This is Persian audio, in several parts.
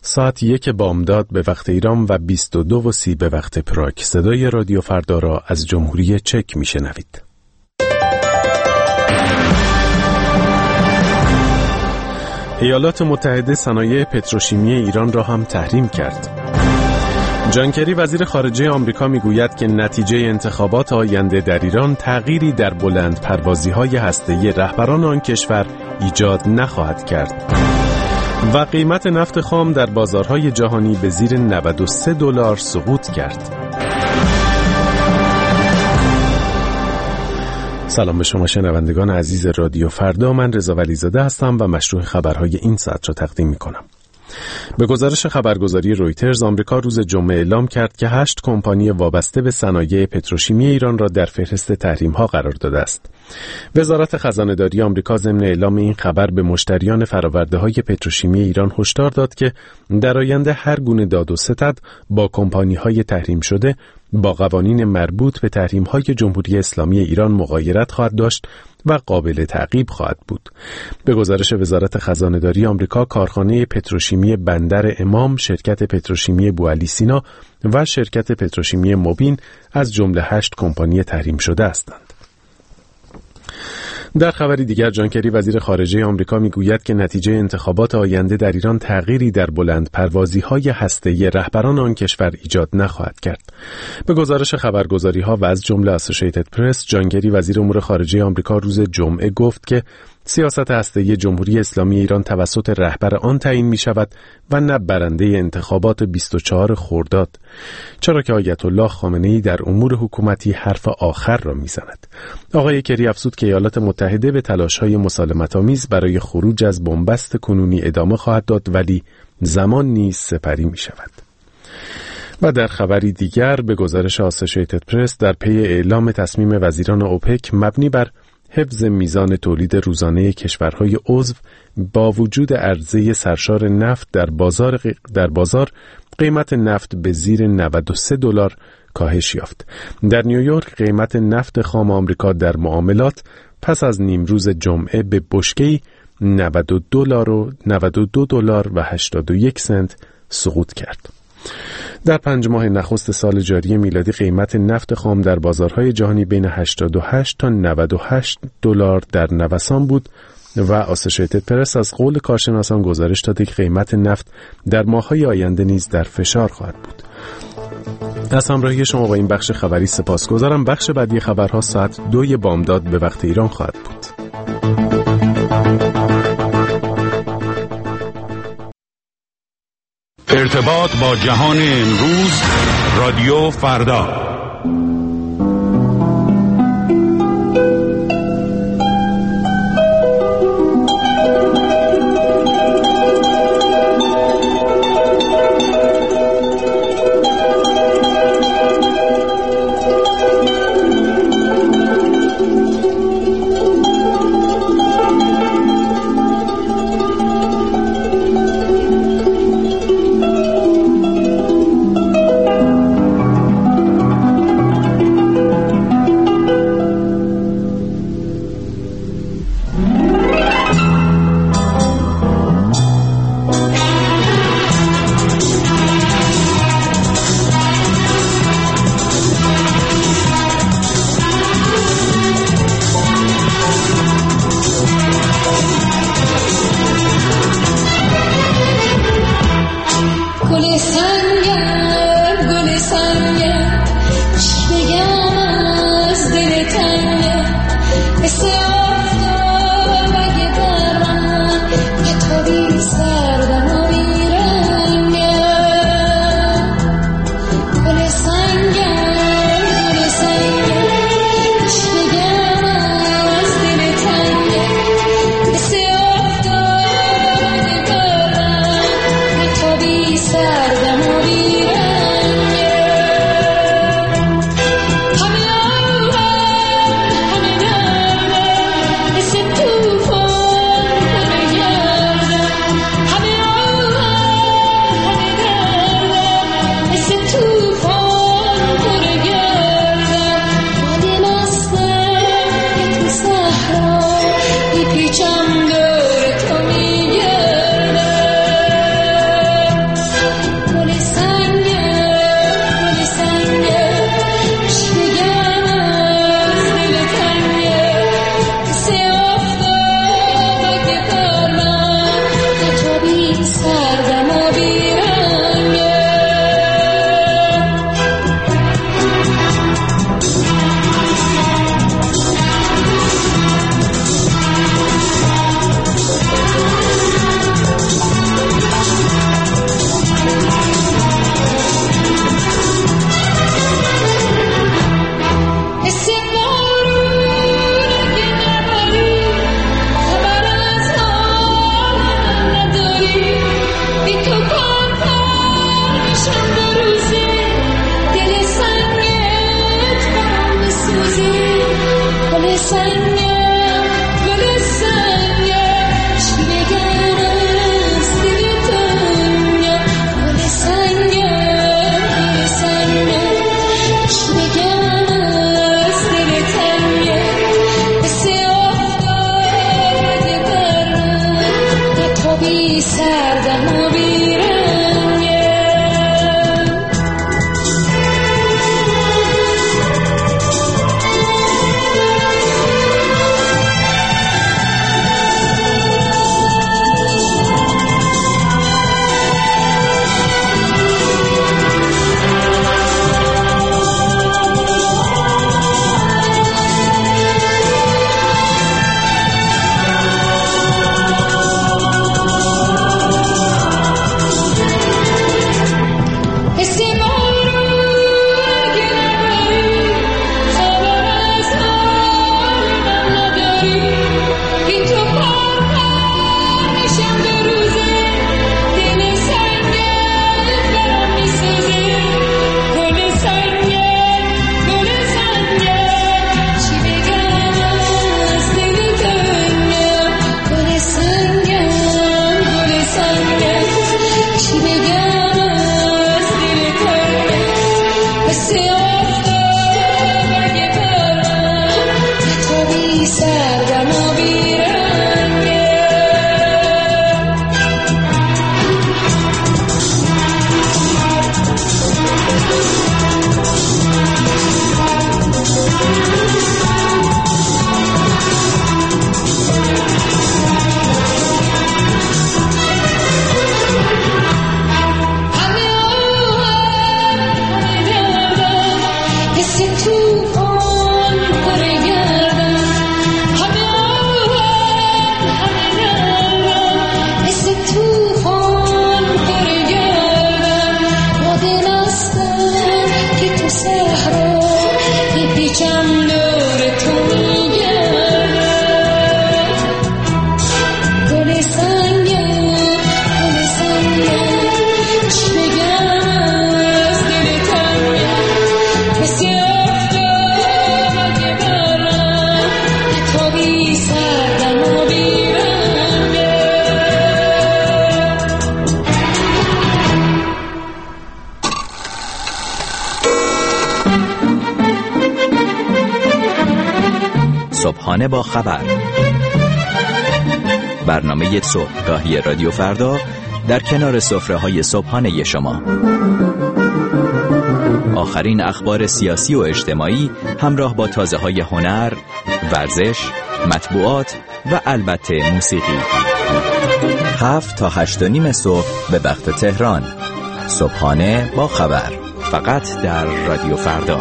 ساعت 1 بامداد به وقت ایران و 22:30 به وقت پراگ. صدای رادیو فردا را از جمهوری چک میشنوید. ایالات متحده صنایع پتروشیمی ایران را هم تحریم کرد. جان کری وزیر خارجه آمریکا میگوید که نتیجه انتخابات آینده در ایران تغییری در بلند پروازی‌های هسته‌ای رهبران آن کشور ایجاد نخواهد کرد. و قیمت نفت خام در بازارهای جهانی به زیر $93 سقوط کرد. سلام به شما شنوندگان عزیز رادیو فردا، من رضا ولیزاده هستم و مشروع خبرهای این ساعت را تقدیم می‌کنم. به گزارش خبرگزاری رویترز، آمریکا روز جمعه اعلام کرد که 8 کمپانی وابسته به صنایع پتروشیمی ایران را در فهرست تحریم‌ها قرار داده است. وزارت خزانه‌داری آمریکا ضمن اعلام این خبر به مشتریان فرآورده‌های پتروشیمی ایران هشدار داد که در آینده هر گونه داد و ستد با کمپانی‌های تحریم شده با قوانین مربوط به تحریم‌های جمهوری اسلامی ایران مغایرت خواهد داشت و قابل تعقیب خواهد بود. به گزارش وزارت خزانه‌داری آمریکا، کارخانه پتروشیمی بندر امام، شرکت پتروشیمی بوعلی سینا و شرکت پتروشیمی مبین از جمله 8 کمپانی تحریم شده هستند. در خبری دیگر، جان کری وزیر خارجه آمریکا میگوید که نتیجه انتخابات آینده در ایران تغییری در بلند پروازی‌های هسته‌ای رهبران آن کشور ایجاد نخواهد کرد. به گزارش خبرگزاری‌ها و از جمله اسوسییتد پرس، جان کری وزیر امور خارجه آمریکا روز جمعه گفت که سیاست هسته‌ای جمهوری اسلامی ایران توسط رهبر آن تعیین می‌شود و نه برنده انتخابات 24 خرداد، چرا که آیت الله خامنه‌ای در امور حکومتی حرف آخر را می‌زند. آقای کری افزود که ایالات متحده به تلاش‌های مسالمت‌آمیز برای خروج از بنبست کنونی ادامه خواهد داد، ولی زمان نیز سپری می‌شود. و در خبری دیگر، به گزارش اسوسییتد پرس، در پی اعلام تصمیم وزیران اوپک مبنی بر حفظ میزان تولید روزانه کشورهای عضو با وجود عرضه سرشار نفت در بازار قیمت نفت به زیر $93 کاهش یافت. در نیویورک قیمت نفت خام آمریکا در معاملات پس از نیمروز جمعه به بشکه‌ای $92.81 سقوط کرد. در 5 ماه نخست سال جاری میلادی قیمت نفت خام در بازارهای جهانی بین 88 تا $98 در نوسان بود و اسوسییتد پرس از قول کارشناسان گزارش داده که قیمت نفت در ماه‌های آینده نیز در فشار خواهد بود. از همراهی شما با این بخش خبری سپاسگزارم. بخش بعدی خبرها ساعت 2 بامداد به وقت ایران خواهد بود. ارتباط با جهان امروز، رادیو فردا. صبحانه با خبر، برنامه صبحگاهی رادیو فردا در کنار سفره‌های صبحانه شما. آخرین اخبار سیاسی و اجتماعی همراه با تازه‌های هنر، ورزش، مطبوعات و البته موسیقی. 7 تا 8:30 صبح به وقت تهران. صبحانه با خبر، فقط در رادیو فردا.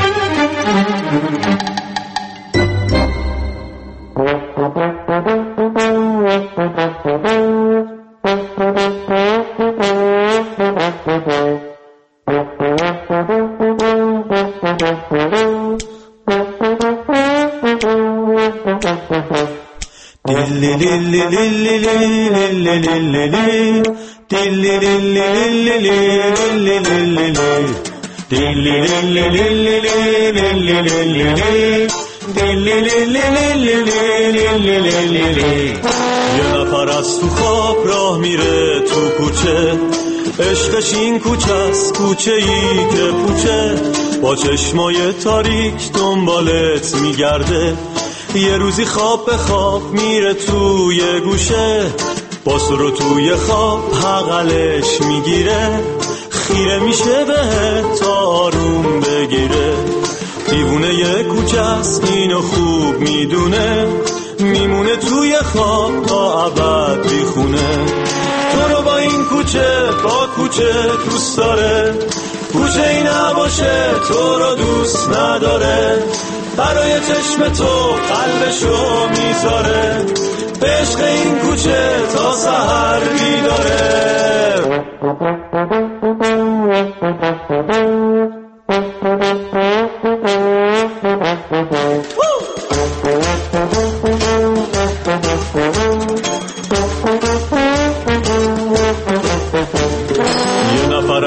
یه نفر از تو خواب راه میره تو کوچه، عشقش این کوچه است، کوچه ای که پوچه، با چشمای تاریک دنبالت میگرده. یه روزی خواب به خواب میره توی گوشه، باز رو توی خواب حقلش میگیره، خیره میشه بهت تا آروم بگیره. دیوونه یه کوچه است اینو خوب میدونه، میمونه توی خواب تا ابد بیخونه. تو رو با این کوچه، با کوچه دوست داره، کوچه ای نباشه تو رو دوست نداره. برای چشم تو قلبشو میذاره، به عشق این کوچه تا سحر بیداره.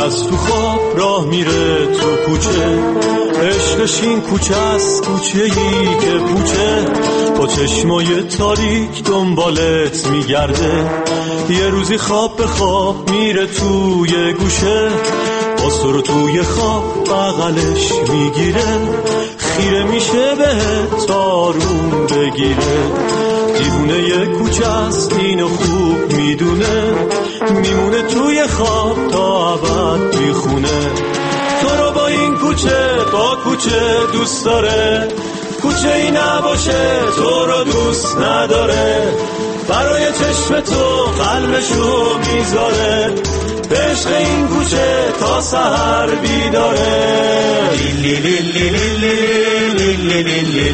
از تو خواب راه میره تو کوچه، عشقش این کوچه است، کوچه‌ای که پوچه، با چشمای تاریک دنبالت میگرده. یه روزی خواب به خواب میره توی گوشه، باز تو رو توی خواب بغلش میگیره، خیره میشه بهت آروم بگیره. دیوونه یه کوچه است اینو خوب میدونه، میمونه توی خواب تا ابد میخونه. تو رو با این کوچه با کوچه دوست داره، کوچه ای نباشه تو رو دوست نداره. برای چشم تو قلبشو میذاره، به عشق این کوچه تا سحر بیداره. لیلی لیلی لیلی لیلی لیلی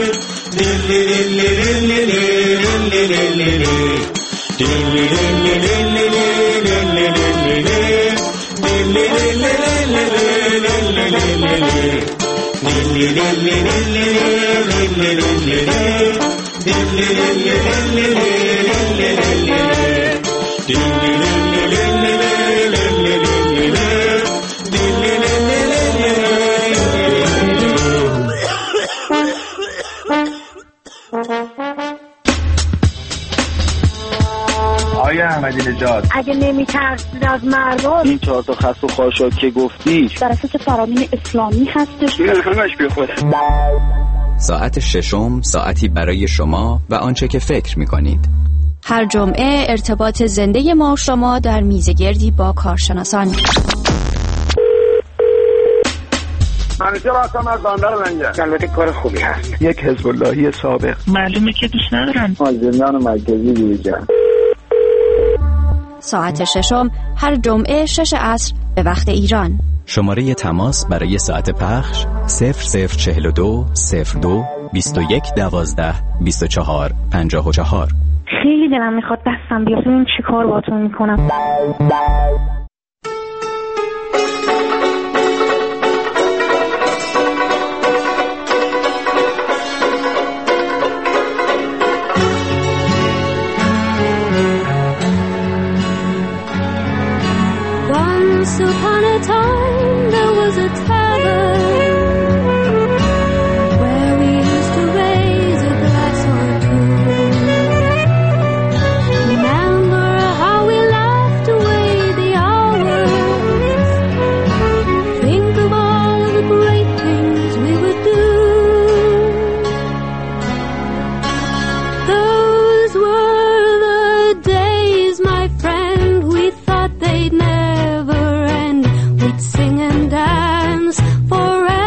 آیا احمدی نژاد اگه نمی‌ترسید از مردم، این 4 تا خس و خاشاک که گفتی در اساس فرامین اسلامی هستش، همش بیخوده. ساعت ششم، ساعتی برای شما و آنچه که فکر می‌کنید. هر جمعه ارتباط زنده ما و شما در میزگردی با کارشناسان. منیجر هستم از بندر لنگر. البته کار خوبی هست. یک حزب اللهی سابق. معلومه که دوست ندارن. زندان مرکزی دیگه. ساعت ششم هر جمعه 6 عصر به وقت ایران. شماره تماس برای ساعت پخش 0042 02 21 12 24 54. خیلی دلم میخواد دستم بیاد ببینم چی کار باهاتون میکنم. Once upon a time there was a tavern where we used to raise a glass or two. Remember how we laughed away the hours. Think of all of the great things we would do. Those were the days, my friend, we thought they'd never. Sing and dance forever.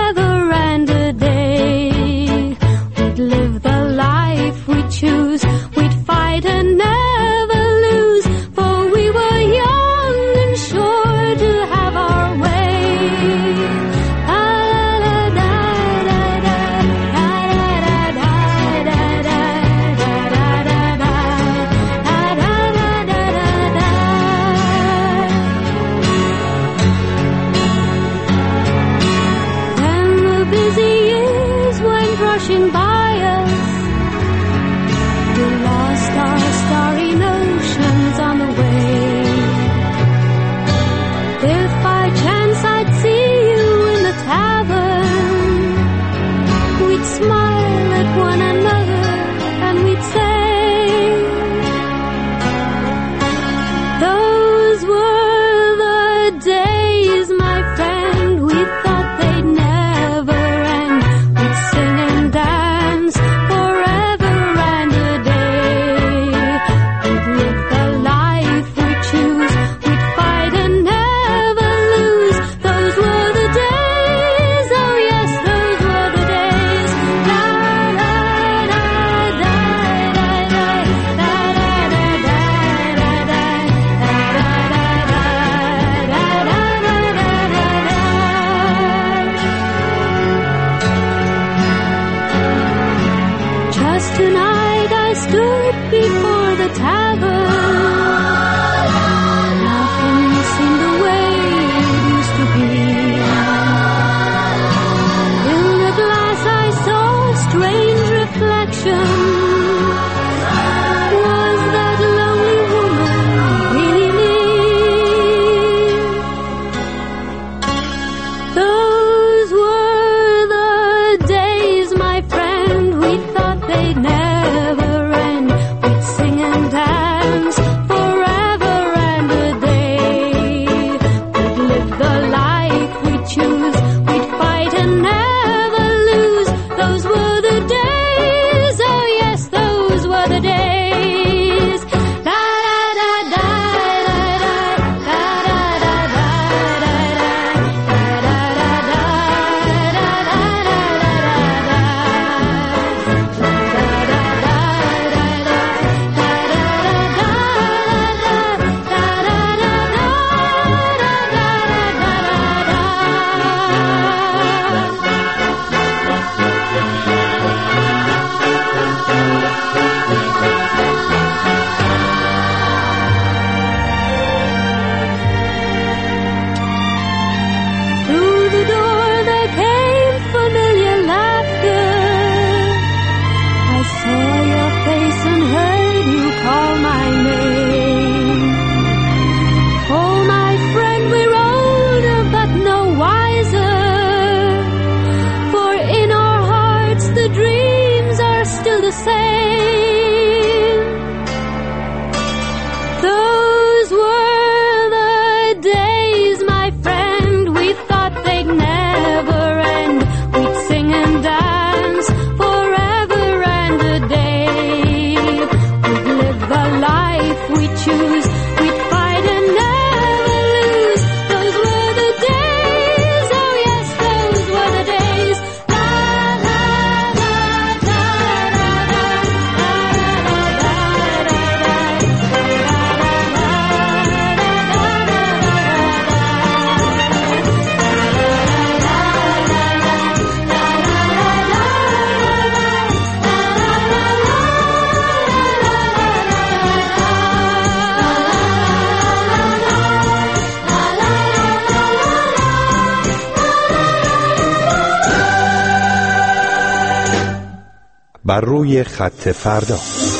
بر روی خط فردا.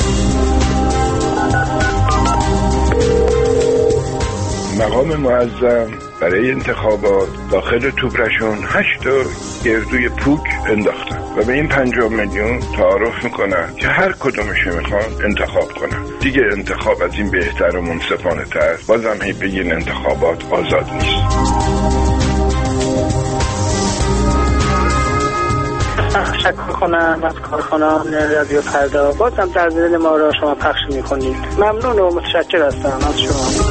مقام معظم برای انتخابات داخل توبرشون 8 گردوی پوک انداختن و به این 50 میلیون تعارف میکنن که هر کدومش میخوان انتخاب کنن. دیگه انتخاب از این بهتر و منصفانه تر. بازم هی بگین انتخابات آزاد نیست. تشکر کنم از کارکنان رادیو فردا. بازم در دل ما را شما پخش میکنید. ممنون و متشکر هستم از شما.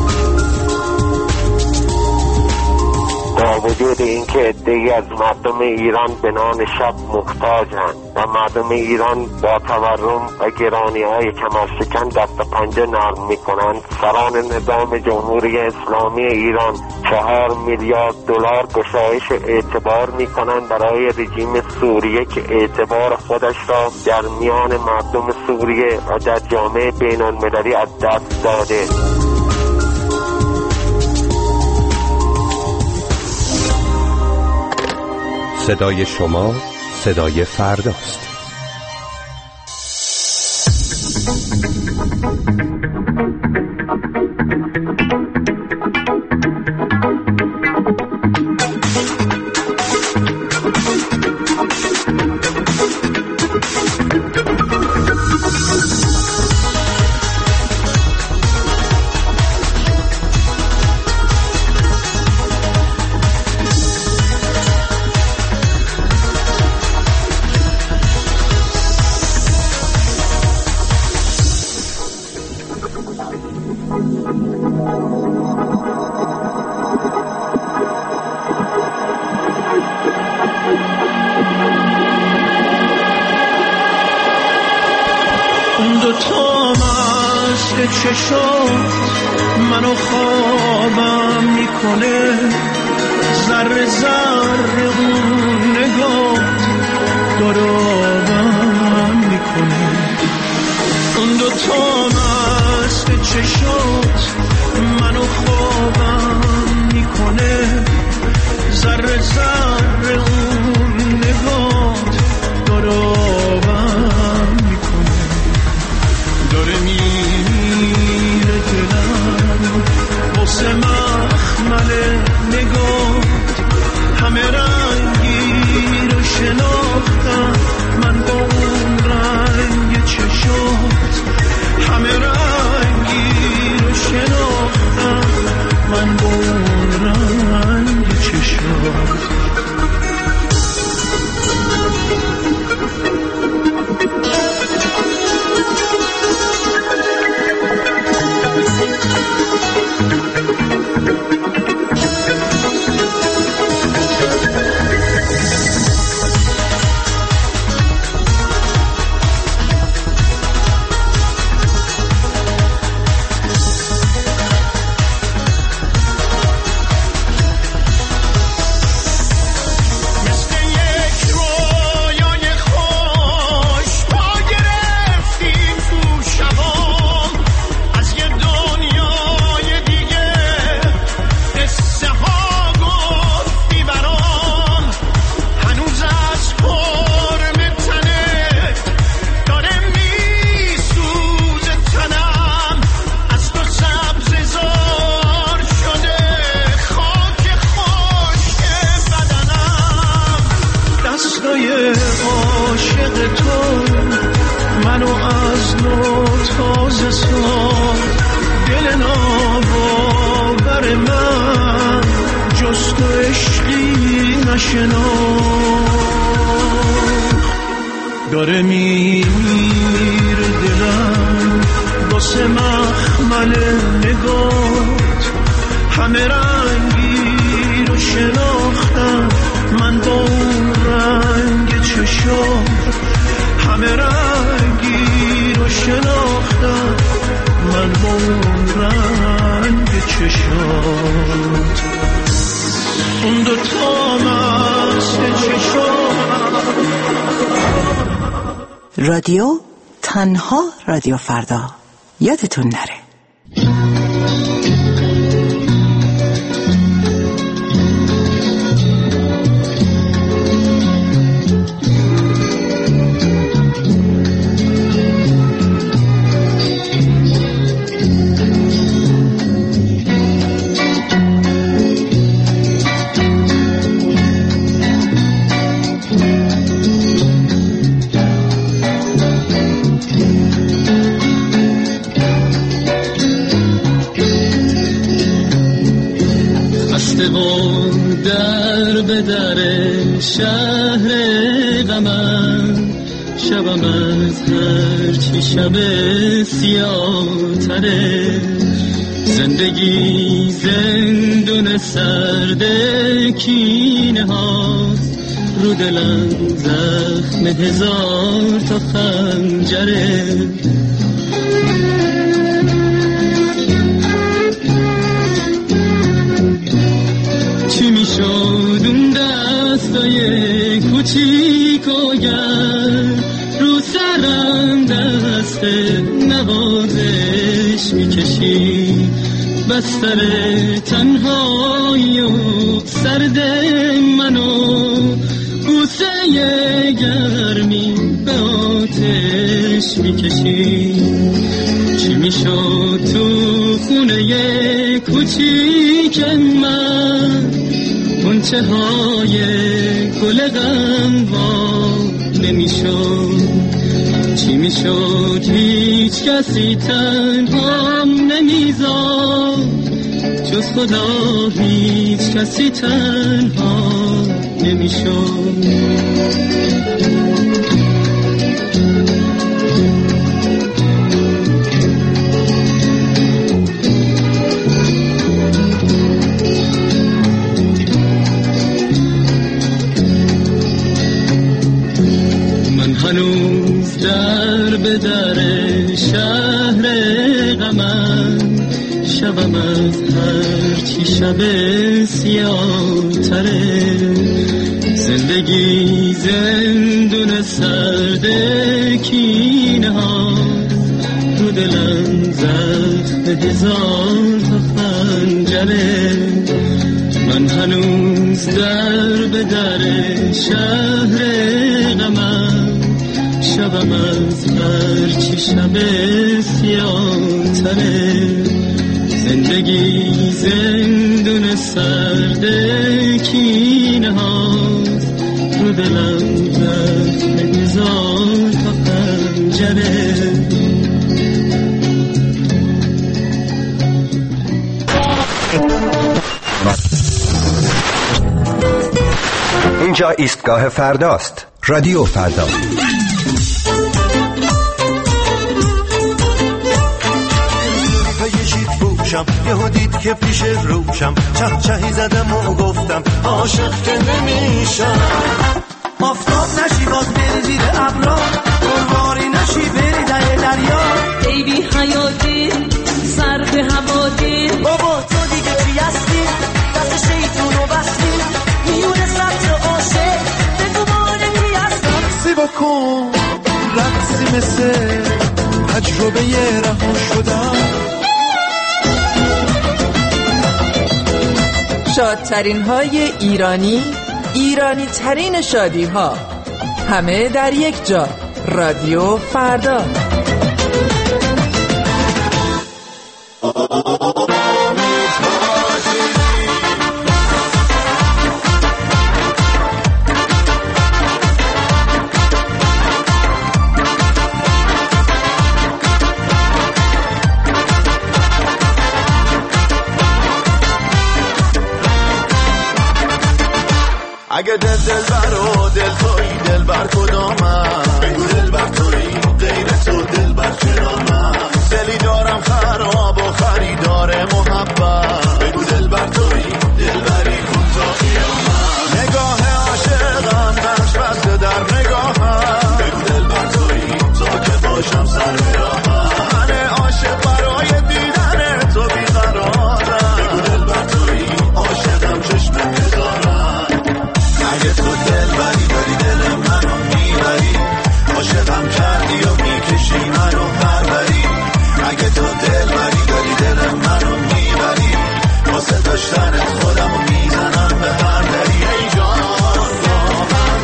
با وجود اینکه عده‌ای از مردم ایران به نان شب محتاجند و مردم ایران با تورم و گرانی‌های کمرشکن دست و پنجه نرم می‌کنند، سران نظام جمهوری اسلامی ایران 4 میلیارد دلار گشایش اعتبار می‌کنند برای رژیم سوریه که اعتبار خودش را در میان مردم سوریه و در جامعه بین‌المللی از دست داده. صدای شما صدای فرداست. منو خوابم میکنه، ذره ذره اون نگاه دارم میکنه. اون دوتا مست چشات منو خوابم میکنه، ذره ذره اون نگاه دارم میکنه. داره میره دلم واسه مخمل نگاه، همه رنگی رو شناختم من با اون رنگ چشات، همه رنگی رو شناختم من با اون رنگ چشات. داره میره دلم واسه مخمل نگات، همه رنگی رو شناختم من با اون رنگ چشات، همه رنگی رو شناختم من با اون رنگ چشات. اون دوتا مست چشات. رادیو تنها رادیو فردا، یادتون نره. بسته و در به در شهر غمم، شبم از هرچی شب سیاه تره. زندگی زندون سرد کینه هاست، رو دلم زخم هزار تا خنجره. چی میشد اون دستای کوچیک و گرم، رو سرم دست نوازش میکشی. بستر تنهایی و سرد منو، بوسه گرمی به آتش میکشی. چی میشد تو خونه کوچیک من، غنچه های گل غم وا نمیشد. چی میشد هیچ کسی تنهام نمیذاشت، جز خدا هیچ کسی تنها نمیشد. هنوز در به در شهر غمم، شبم از هرچی شب سیاه تره. زندگی زندون سرد کینه ها، رو دلم زخم هزار تا خنجره. من هنوز در به در شهر غمم، شبم از هرچی شب سیاه تره. زندگی زندون سرد کینه هاست، رو دلم زخم هزار تا خنجره. اینجا ایستگاه فرداست. رادیو فردا. یهو دید که پیش روشم، چهچهی زدم و گفتم عاشق که نمیشم. آفتاب نشی باز بری زیر ابرا، گلواری نشی بری در دریا. ای بی حیاتی سر به هواتی، بابا تو دیگه چی هستی؟ دست شیطون رو بستی، میونه سطر عاشق بگو ما نمی هستم. سیبا کن رقصی مثل تجربه رها شدم. شادترین های ایرانی، ایرانی ترین شادی ها، همه در یک جا. رادیو فردا. اگه دل بر و دل تویی، دل بر کدامم؟ بگو دل بر تویی، غیر تو دل بر چرامم؟ دلی دارم خراب و خریدار محبت، بگو دل بر تویی، دل بری کن تا قیامت. نگاه عاشقم نقش بسته در نگاهم، بگو دل بر تویی تا که باشم سر به راهم. من عاشق برای دیدن تو بیقرارم، بگو دل بر تویی عاشقم چشم نزارم. اگه تو دل بری داری دل منو میبری، عاشقم کردی و میکشی منو پروری. اگه تو دل بری داری دل منو میبری، واسه داشتنت خودمو میزنم به هر دری. ای جان با من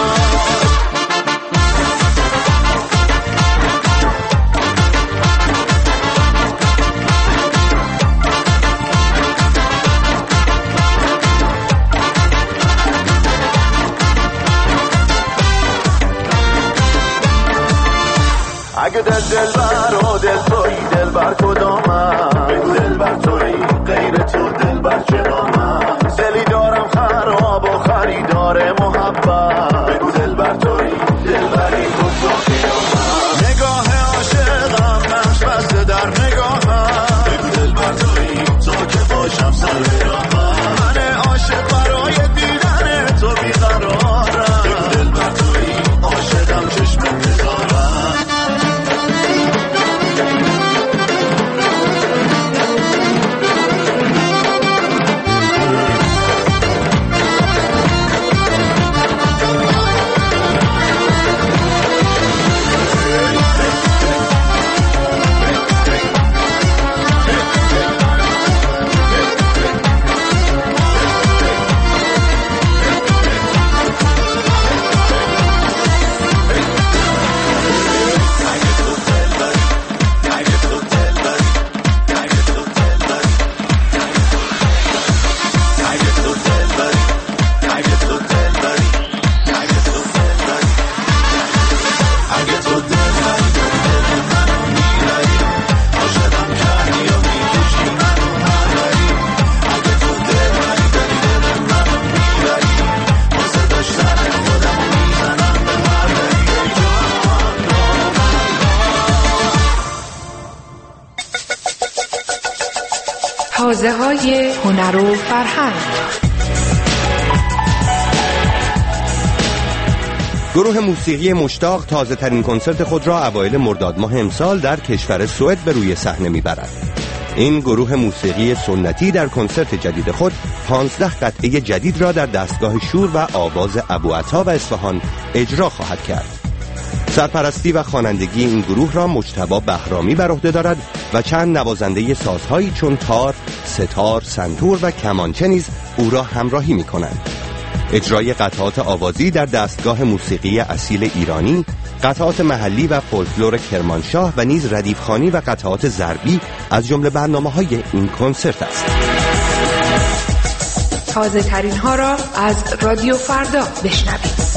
اگه دل بر و دل تویی، دل بر کدامم؟ بگو دل بر تویی، غیر تو دل بر چرامم؟ تازه‌های هنر و فرهنگ. گروه موسیقی مشتاق تازه ترین کنسرت خود را اوایل مرداد ماه امسال در کشور سوئد به روی صحنه میبرد. این گروه موسیقی سنتی در کنسرت جدید خود 15 قطعه جدید را در دستگاه شور و آواز ابوعطا و اصفهان اجرا خواهد کرد. سرپرستی و خوانندگی این گروه را مجتبی بهرامی بر عهده دارد و چند نوازنده سازهایی چون تار، ستار، سنتور و کمانچه نیز او را همراهی می‌کنند. اجرای قطعات آوازی در دستگاه موسیقی اصیل ایرانی، قطعات محلی و فولکلور کرمانشاه و نیز ردیفخوانی و قطعات ضربی از جمله برنامه‌های این کنسرت است. تازه ترین ها را از رادیو فردا بشنوید.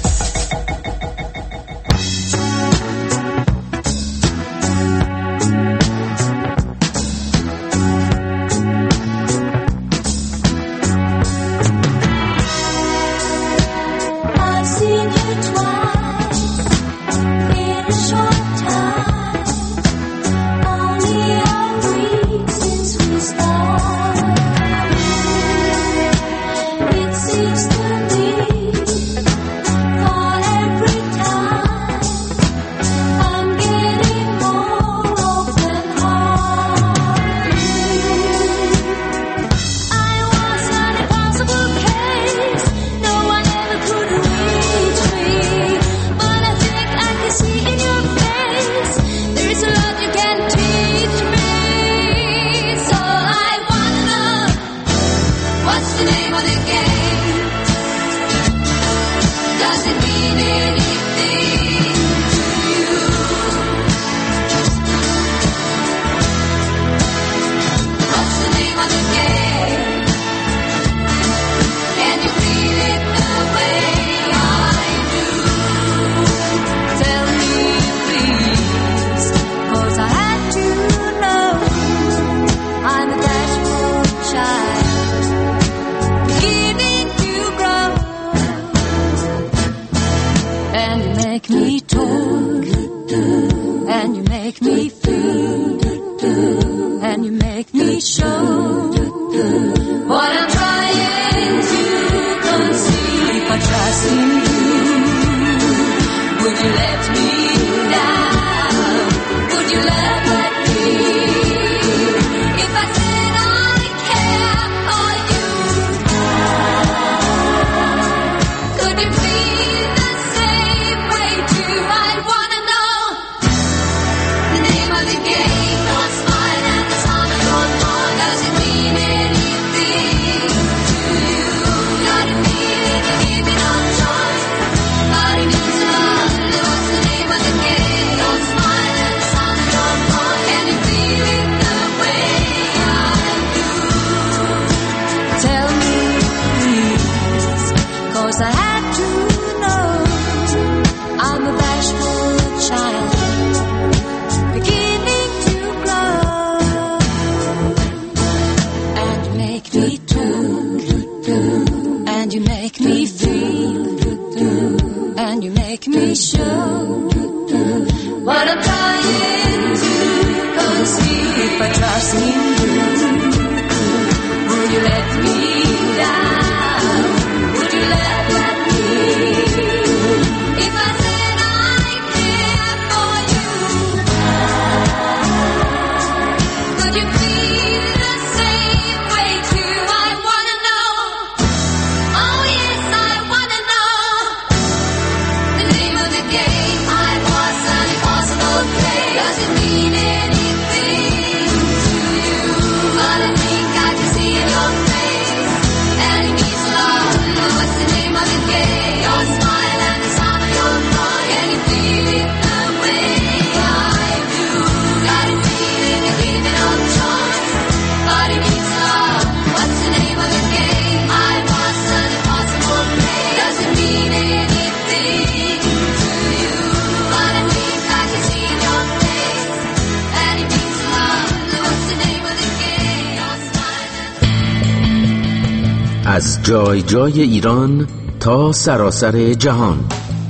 از جای جای ایران تا سراسر جهان،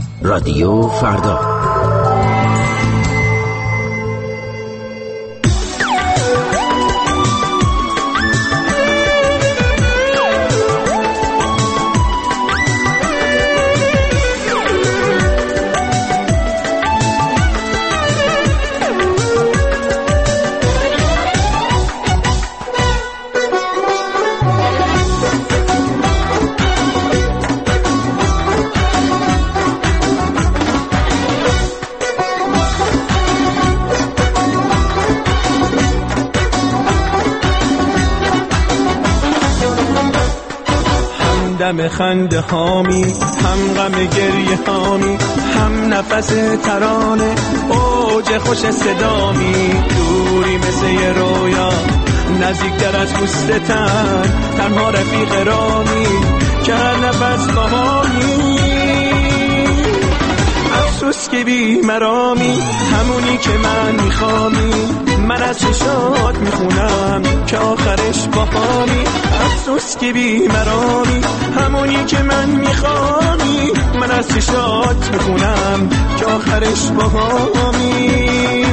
رادیو فردا. همدم خنده هامی، هم غم گریه هامی، هم نفس ترانه، اوج خوش صدامی. دوری مثل یه رویا، نزدیکتر از پوست تن، تنها رفیق رامی که هر نفس باهامی. افسوس که بی مرامی، همونی که من میخوامی، من از چشات میخونم که آخرش باهامی. افسوس که بی مرامی، همونی که من میخوامی، من از چشات میخونم که آخرش باهامی.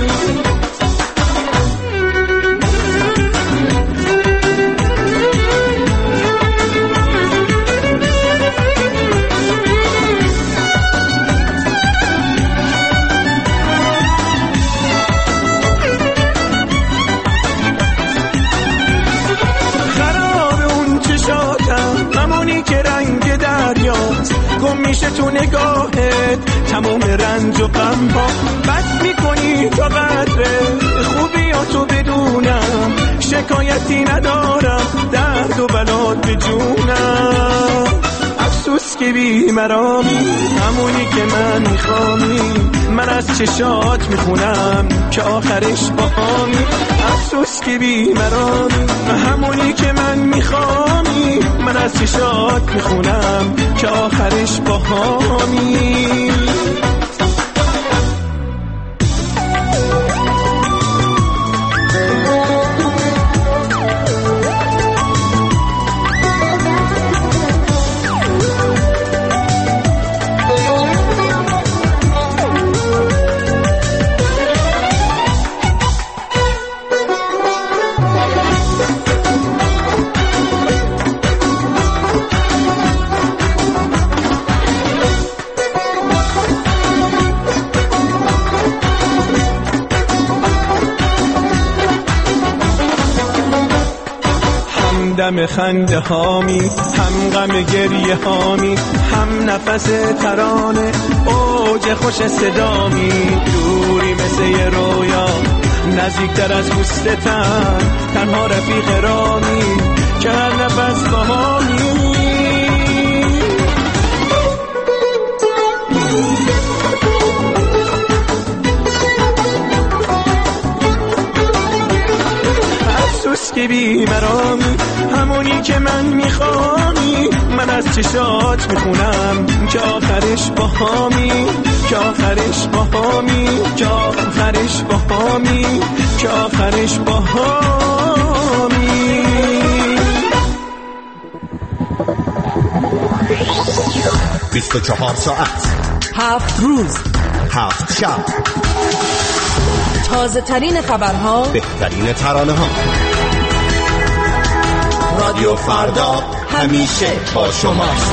میشه تو نگاهت تمام رنج و غم ها، بد میکنی تا قدره خوبی ها تو بدونم، شکایتی ندارم درد و بلات به جونم. افسوس که بی مرامی، همونی که من میخوامی، من از چشات میخونم که آخرش باهامی. افسوس که بی مرامی، همونی که من میخوامی، من از چشات میخونم که آخرش باهامی. همدم خنده هامی، هم غم گریه هامی، هم نفس ترانه، اوج خوش صدامی. دوری مثل یه رویا، نزدیکتر از پوست تن، تنها رفیق رامی که هر نفس باهامی. افسوس که بی مرامی، همونی که من میخوامی، من از چشات میخونم که آخرش باهامی، که آخرش باهامی، که آخرش باهامی، که آخرش باهامی. 24 ساعت، 7 روز، 7 شب، تازه ترین خبرها، بهترین ترانه ها. رادیو فردا همیشه با شماست.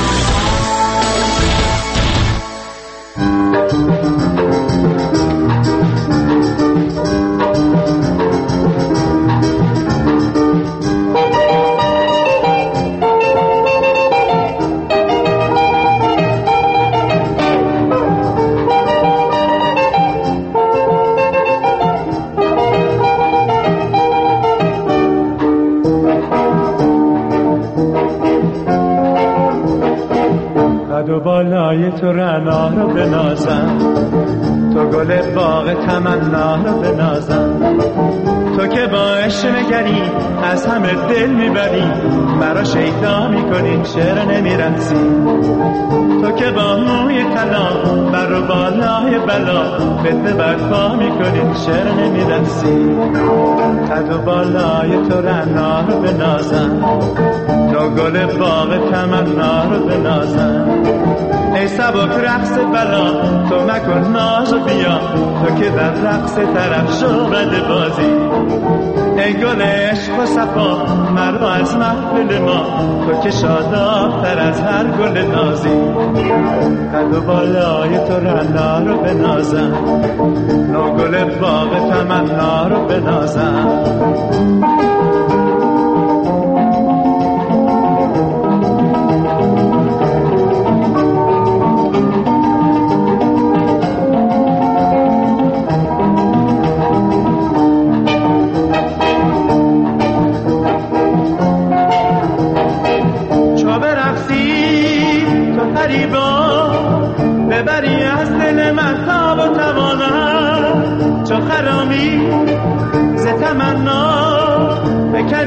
و بالای تو رعنا رو بنازم، تو گل باغ تمنا رو بنازم. تو که با عشق نگری از همه دل میبری، مرا شیطان میکنی چرا نمیرسی. تو که با موی طلا بر و بالای بلا فتنه برپا میکنی چرا نمیرسی. قد و بالای تو رعنا رو بنازم، تو گل باغ تمنا رو بنازم. ای سبک رقص بلا تو مکن ناز و بیا، تو که در رقص طرف شو بد بازی. ای گل عشق و صفا مرا از محفل ما، تو که شاداب‌تر از هر گل نازی. قد و بالای تو رعنا رو بنازم، نو گل باغ تمنا رو بنازم.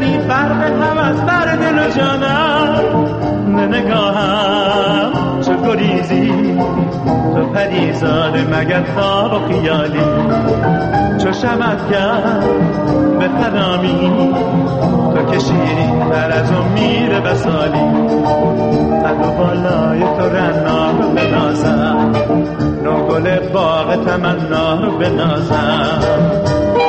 فکنی فرق هم از بر دل و جانم نگاهم چو گریزی تو پریزاده مگر خواب و خیالی چو شمت کرد به خرامی تو که شیرین تر از امید وصالی قد و بالای تو رنا رو بنازم نوگل باغ تمنا رو بنازم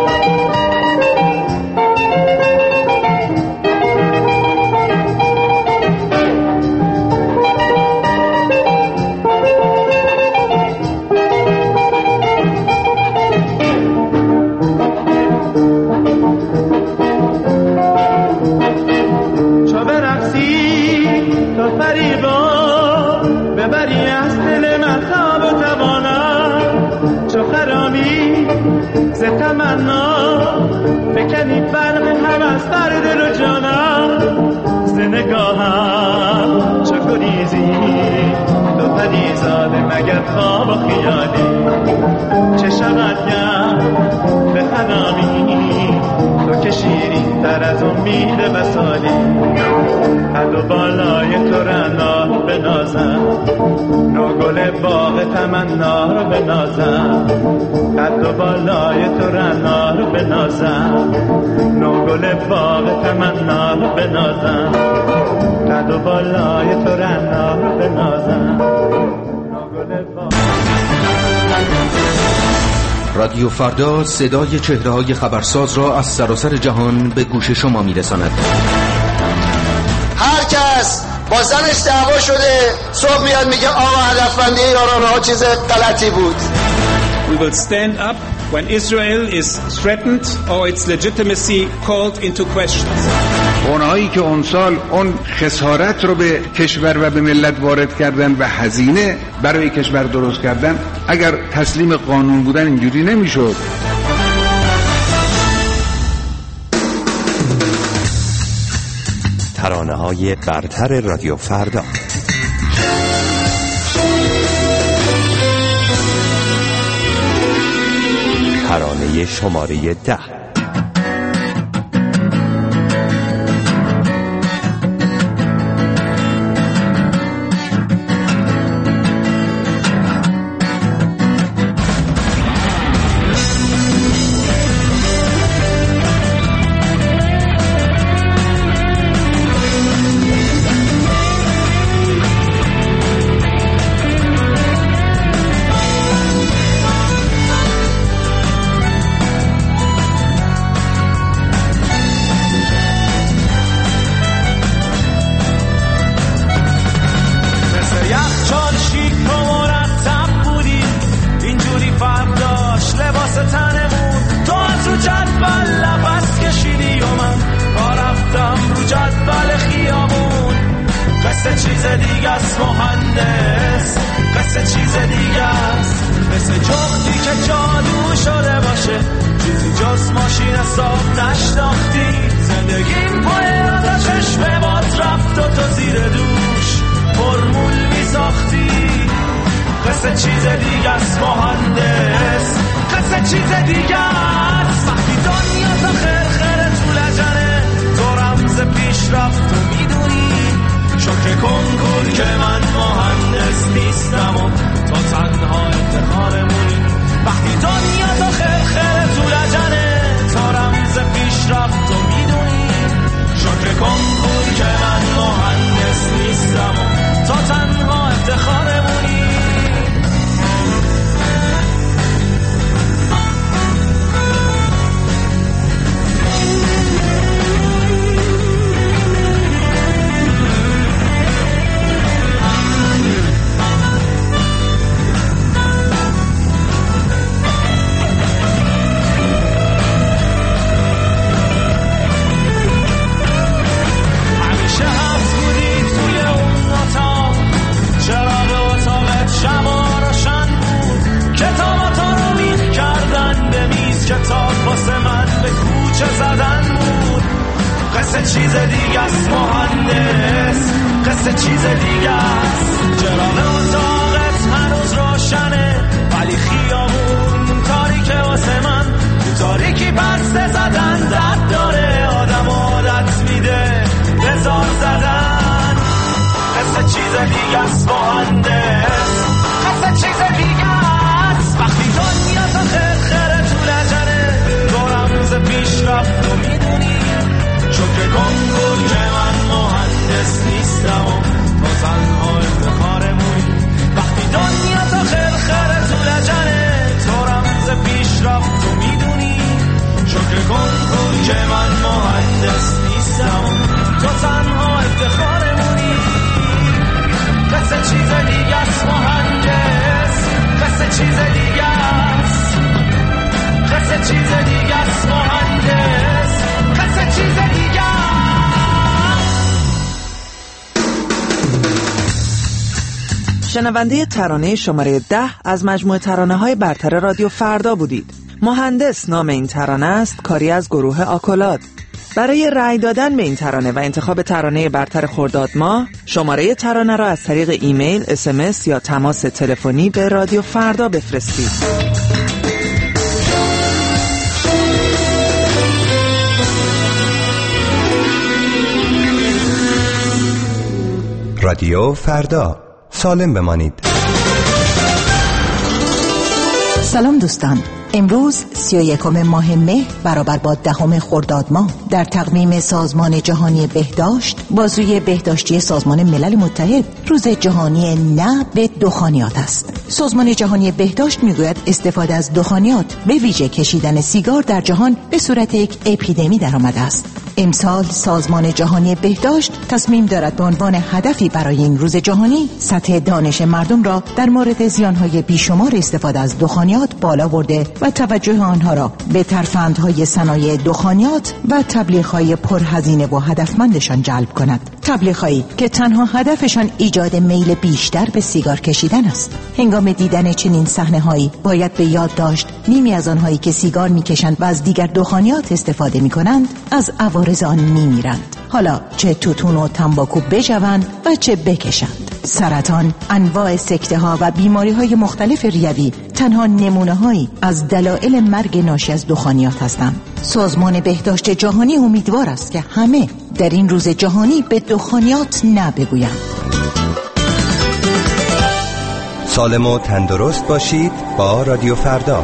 ببری از دل من خواب و توانم چو خرامی ز تمنا فکنی فرق هم از بر دل و جانم ز نگاهم چو گریزی تو پریزاده مگر خواب و خیالی چه شود گرم به خرامی تو که شیرین تر از امید وصالی قد و بالای تو رنا رو بنازم نوگل باغ تمنا رو بنازم قد و بالای تو رنا رو بنازم نوگل باغ تمنا رو بنازم قد و بالای تو رنا رو بنازم نوگل باغ. رادیو فردا صدای چهره‌های خبرساز را از سراسر جهان به گوش شما می‌رساند. هر کس با زنش دعوا شده صبح میاد میگه آقا هدفمندی یارانه‌ها چیز غلطی بود. We will stand up when Israel is threatened or its legitimacy called into question. اونهایی که اون سال اون خسارت رو به کشور و به ملت وارد کردن و هزینه برای کشور درست کردن، اگر تسلیم قانون بودن اینجوری نمیشد. ترانه‌های برتر رادیو فردا. ترانه شماره 10. چیز دیگه است مهندس، قصه چیز دیگه است. وقتی دنیا تا خرخره تو لجنه تو رمز پیشرفت رو میدونی، شکر کن که من مهندس نیستم و تو تنها افتخارمونی. وقتی دنیا تا خرخره تو لجنه تو رمز پیشرفت رو میدونی، شکر کن که من مهندس نیستم تو تنها افتخارمونی. قصه چیز دیگه است مهندس، قصه چیز دیگه است، قصه چیز دیگه است مهندس، قصه چیز دیگه است. شنونده ترانه شماره 10 از مجموعه ترانه‌های برتر رادیو فردا بودید. مهندس نام این ترانه است، کاری از گروه آکولاد. برای رأی دادن به این ترانه و انتخاب ترانه برتر خرداد ماه، شماره ترانه را از طریق ایمیل، SMS یا تماس تلفنی به رادیو فردا بفرستید. رادیو فردا، سالم بمانید. سلام دوستان، امروز 31 ماه مهر برابر با 10 خرداد ماه در تقویم سازمان جهانی بهداشت، بازوی بهداشتی سازمان ملل متحد، روز جهانی نه به دخانیات است. سازمان جهانی بهداشت میگوید استفاده از دخانیات، به ویژه کشیدن سیگار در جهان به صورت یک اپیدمی در آمده است. امسال سازمان جهانی بهداشت تصمیم دارد به عنوان هدفی برای این روز جهانی سطح دانش مردم را در مورد زیانهای بیشمار استفاده از دخانیات بالا برده و توجه آنها را به ترفندهای صنایع دخانیات و تبلیغ‌های پرهزینه و هدفمندشان جلب کند. تبلیغ‌هایی که تنها هدفشان ایجاد میل بیشتر به سیگار کشیدن است. هنگام دیدن چنین صحنه‌هایی باید به یاد داشت نیمی از آنهایی که سیگار می‌کشند و از دیگر دخانیات استفاده می‌کنند از عوارض آن می‌میرند. حالا چه توتون و تنباکو بجوند و چه بکشند. سرطان، انواع سکته‌ها و بیماری‌های مختلف ریوی تنها نمونه‌هایی از دلایل مرگ ناشی از دخانیات هستند. سازمان بهداشت جهانی امیدوار است که همه در این روز جهانی به دخانیات نه بگویند. سالم و تندرست باشید با رادیو فردا.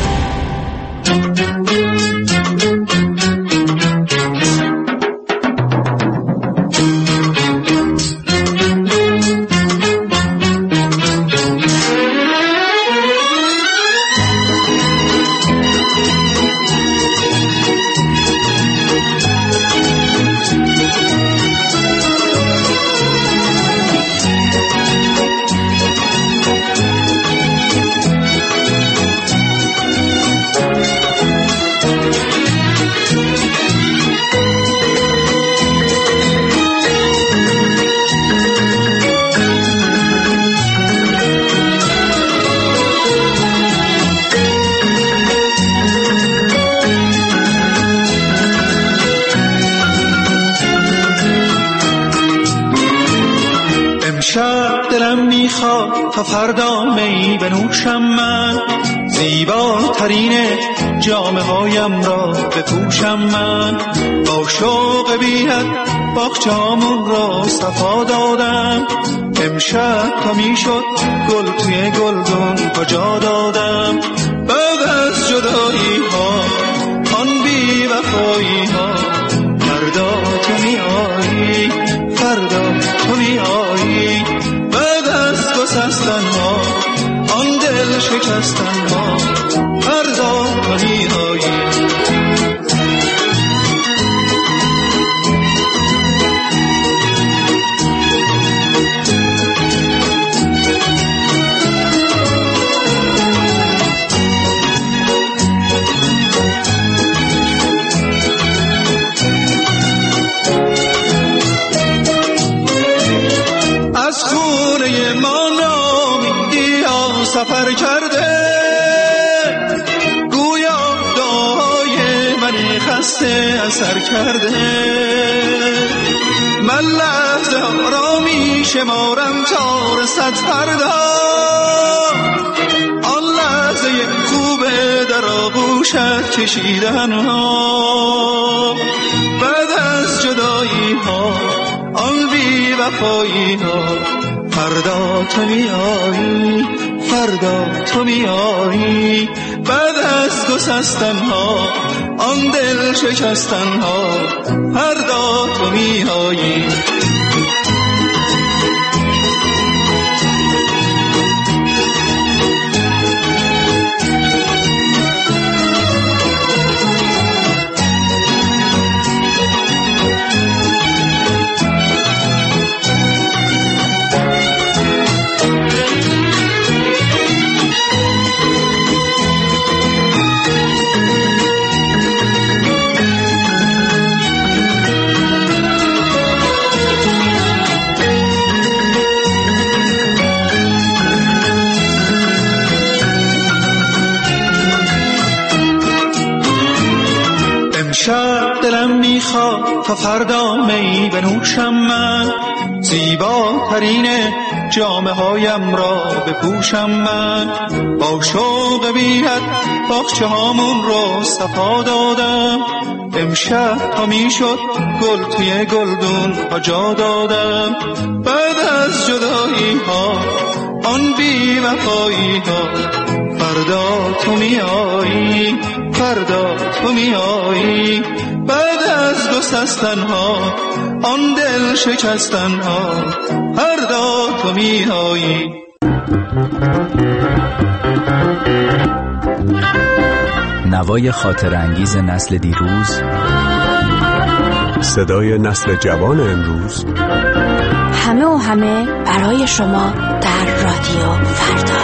تا فردا می بنوشم من، زیباترین جامه هایم را بپوشم من. با شوق بی‌حد باغچه‌مون را صفا دادم، امشب تا میشد گل توی گلدون کجا دادم. بعد از جدایی ها آن بی وفایی ها، فردا تو میایی، فردا تو میایی. بعد از گسستن ها آن دل شکستن ها، فردا تو میایی. سفر کرده گویا دعای من خسته اثر کرده. من لحظه ها را می شمارم تا رسد فردا، آن لحظه خوبه در آغوشت کشیدن ها. بعد از جدایی ها آن بی وفایی ها. فردا تو میایی، فردا تو میایی، بعد از گسستن ها، آن دل شکستن ها، فردا تو میایی. دلم میخواد تا فردا می بنوشم من، زیباترین جامه هایم را بپوشم من. با شوق بی‌حد باغچه هامون رو صفا دادم، امشب تا میشد گل توی گلدون ها جا دادم. بعد از جدایی ها، آن بی وفایی ها، فردا تو میایی، فردا تو میایی، بعد از گسستن ها، آن دل شکستن ها، فردا تو میایی. نوای خاطر انگیز نسل دیروز، صدای نسل جوان امروز، همه و همه برای شما در رادیو فردا.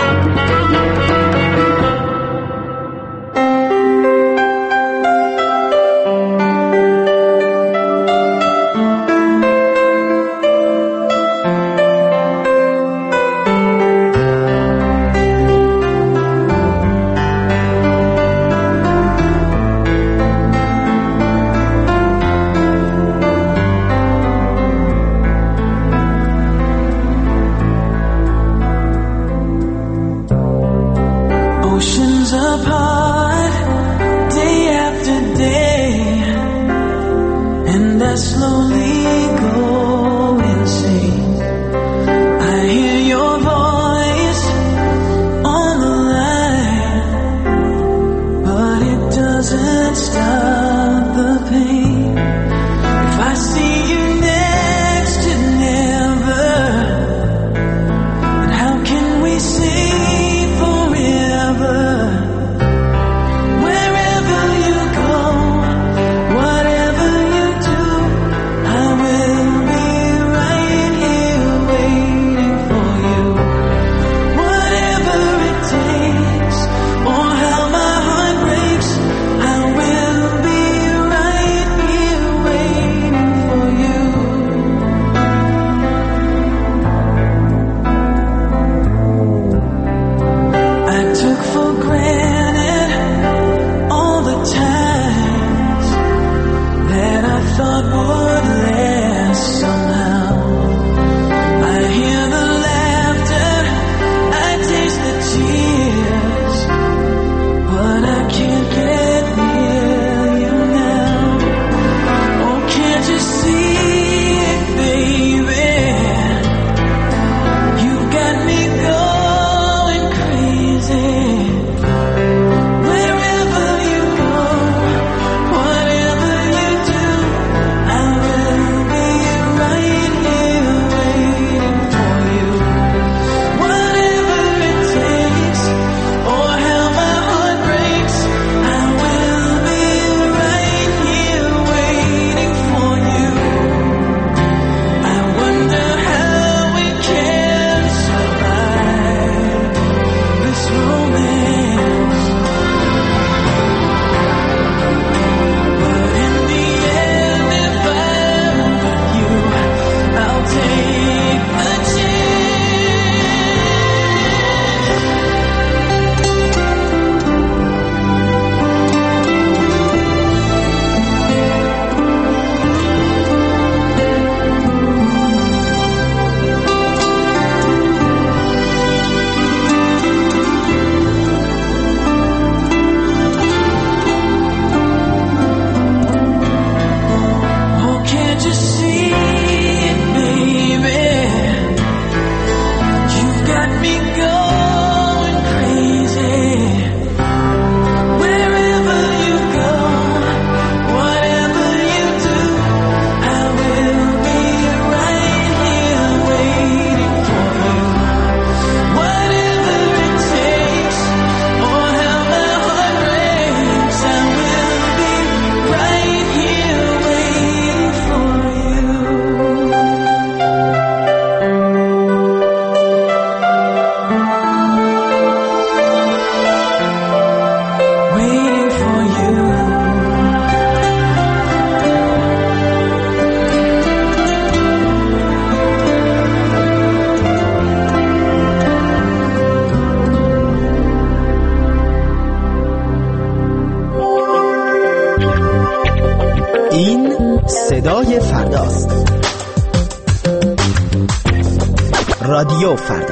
رادیو فردا.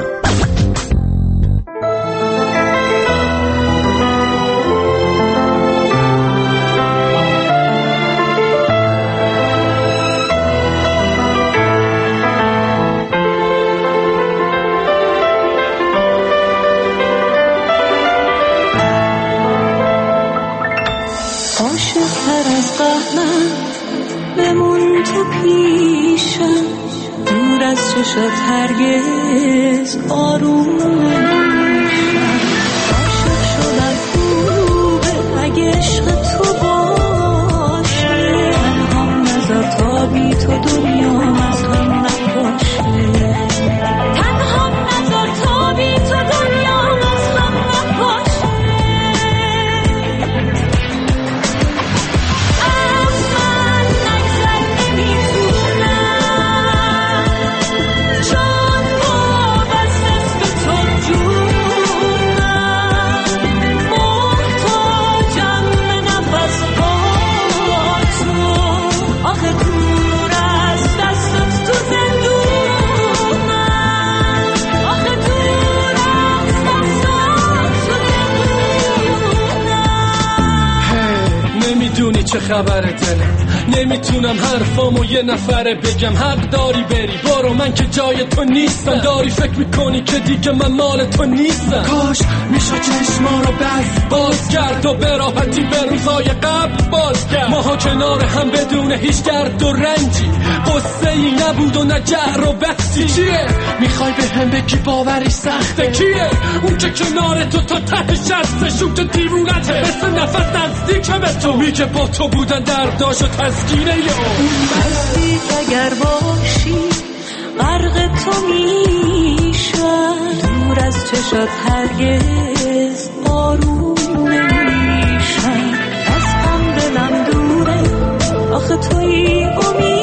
عاشق‌تر از قهرت بمون تو پیشم، دور از چشات هرگز آروم نمیشم. عاشق شدن خوبه اگه عشق تو باشه، تنهام نذار تا بی تو دنیا از هم نباشه. تنهام نذار تا بی تو دنیا از هم نباشه. نمیدونی چه خبره دلت، نمیتونم حرفامو یه نفره بگم. حق داری بری برو، من که جای تو نیستم. داری فکر میکنی که دیگه من مال تو نیستم. کاش میشا چشما رو باز کرد و به راحتی به روزای قبل باز کرد. ماها کنار هم بدون هیچ گرد و رنجی، قصه ای نبود و نه جهر و بحثی. چیه میخوای به هم بگی باورش سخته؟ کیه اون که کنار تو تا ته شسته؟ شوک دیوونته مثل نفس نزدیکه به تو، میگه با تو بودن درداش و تسکینه اون بسید اگر باشی غرق تو میشم، دور از چشات هرگز آروم نمیشم. از هم دلم دوره آخه تویی امید